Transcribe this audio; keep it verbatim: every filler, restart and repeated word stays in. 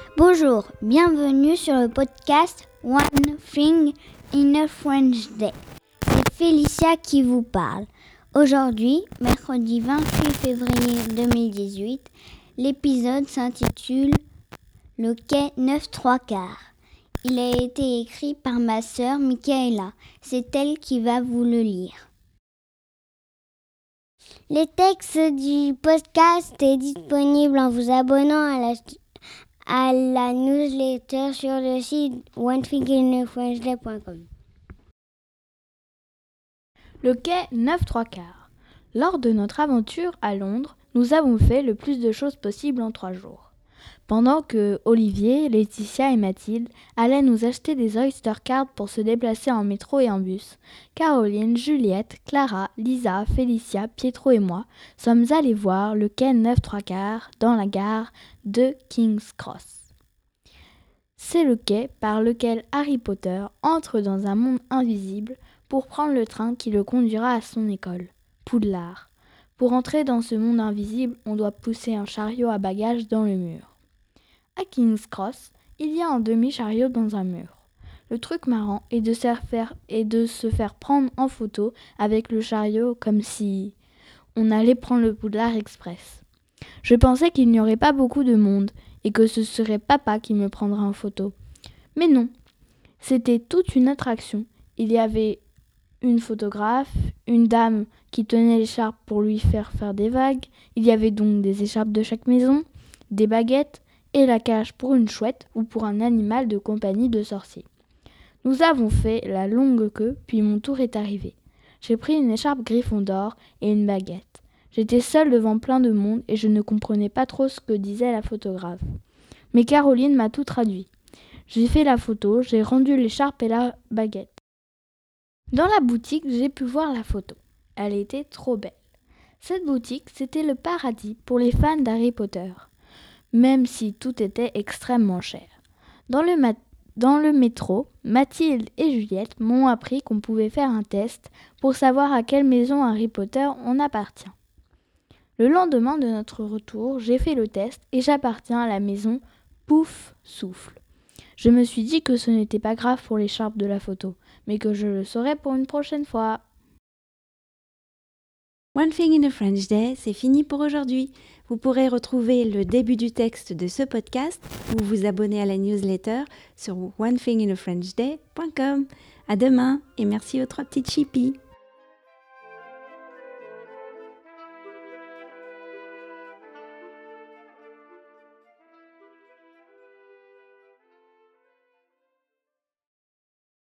Bonjour, bienvenue sur le podcast One Thing in a French Day. C'est Félicia qui vous parle. Aujourd'hui, mercredi vingt-huit février deux mille dix-huit, l'épisode s'intitule Le quai neuf trois quarts. Il a été écrit par ma sœur Michaela. C'est elle qui va vous le lire. Les textes du podcast est disponible en vous abonnant à la, à la newsletter sur le site one thing in a french day point com. Le quai neuf trois quarts. Lors de notre aventure à Londres, nous avons fait le plus de choses possibles en trois jours. Pendant que Olivier, Laetitia et Mathilde allaient nous acheter des Oyster Cards pour se déplacer en métro et en bus, Caroline, Juliette, Clara, Lisa, Félicia, Pietro et moi sommes allés voir le quai neuf trois quarts dans la gare de King's Cross. C'est le quai par lequel Harry Potter entre dans un monde invisible pour prendre le train qui le conduira à son école, Poudlard. Pour entrer dans ce monde invisible, on doit pousser un chariot à bagages dans le mur. À King's Cross, il y a un demi-chariot dans un mur. Le truc marrant est de, se faire, est de se faire prendre en photo avec le chariot comme si on allait prendre le Poudlard Express. Je pensais qu'il n'y aurait pas beaucoup de monde et que ce serait papa qui me prendrait en photo. Mais non, c'était toute une attraction. Il y avait une photographe, une dame qui tenait l'écharpe pour lui faire faire des vagues. Il y avait donc des écharpes de chaque maison, des baguettes, et la cage pour une chouette ou pour un animal de compagnie de sorcier. Nous avons fait la longue queue, puis mon tour est arrivé. J'ai pris une écharpe Gryffondor et une baguette. J'étais seule devant plein de monde et je ne comprenais pas trop ce que disait la photographe. Mais Caroline m'a tout traduit. J'ai fait la photo, j'ai rendu l'écharpe et la baguette. Dans la boutique, j'ai pu voir la photo. Elle était trop belle. Cette boutique, c'était le paradis pour les fans d'Harry Potter. Même si tout était extrêmement cher. Dans le, mat- dans le métro, Mathilde et Juliette m'ont appris qu'on pouvait faire un test pour savoir à quelle maison Harry Potter on appartient. Le lendemain de notre retour, j'ai fait le test et j'appartiens à la maison Pouf Souffle. Je me suis dit que ce n'était pas grave pour l'écharpe de la photo, mais que je le saurais pour une prochaine fois. One Thing in a French Day, c'est fini pour aujourd'hui. Vous pourrez retrouver le début du texte de ce podcast ou vous abonner à la newsletter sur one thing in a french day point com. À demain et merci aux trois petites chippies.